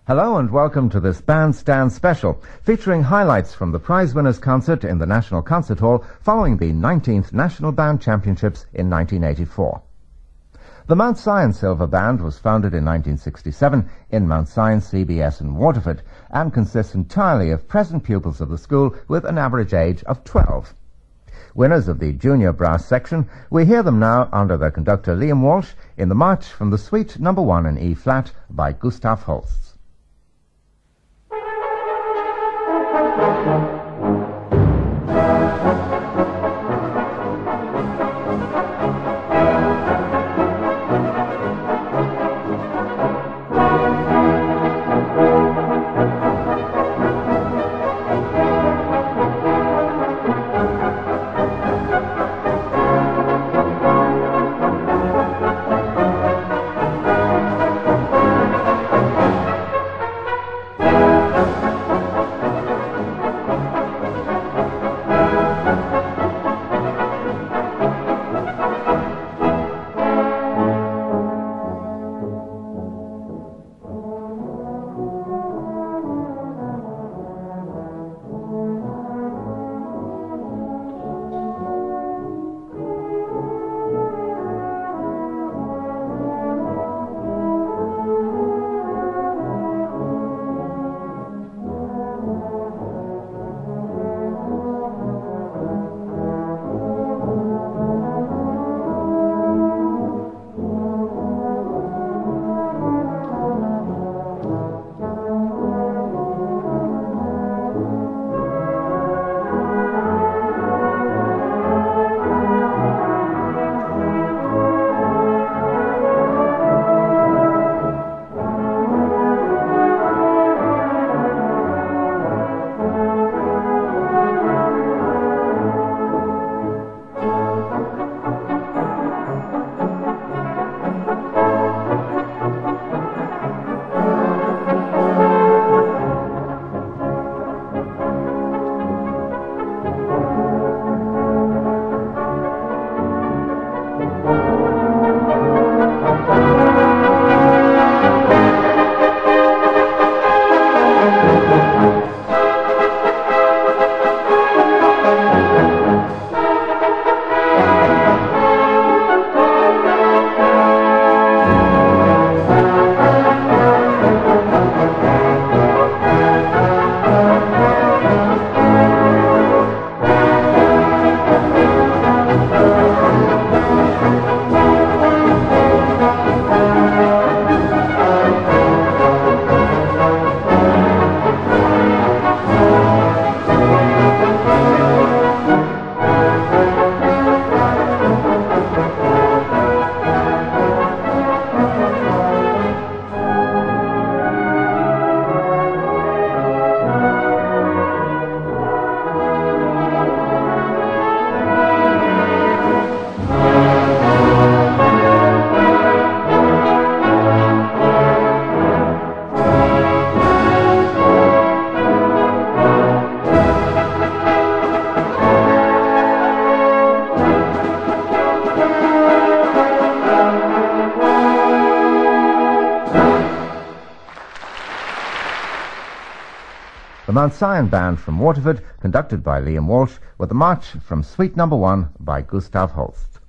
Hello and welcome to this Bandstand special, featuring highlights from the prize winners' concert in the National Concert Hall following the 19th National Band Championships in 1984. The Mount Sion Silver Band was founded in 1967 in Mount Sion CBS in Waterford and consists entirely of present pupils of the school with an average age of 12. Winners of the junior brass section, we hear them now under their conductor Liam Walsh in the march from the Suite No. 1 in E-flat by Gustav Holst. The Mount Sion Band from Waterford, conducted by Liam Walsh, with the march from Suite No. 1 by Gustav Holst.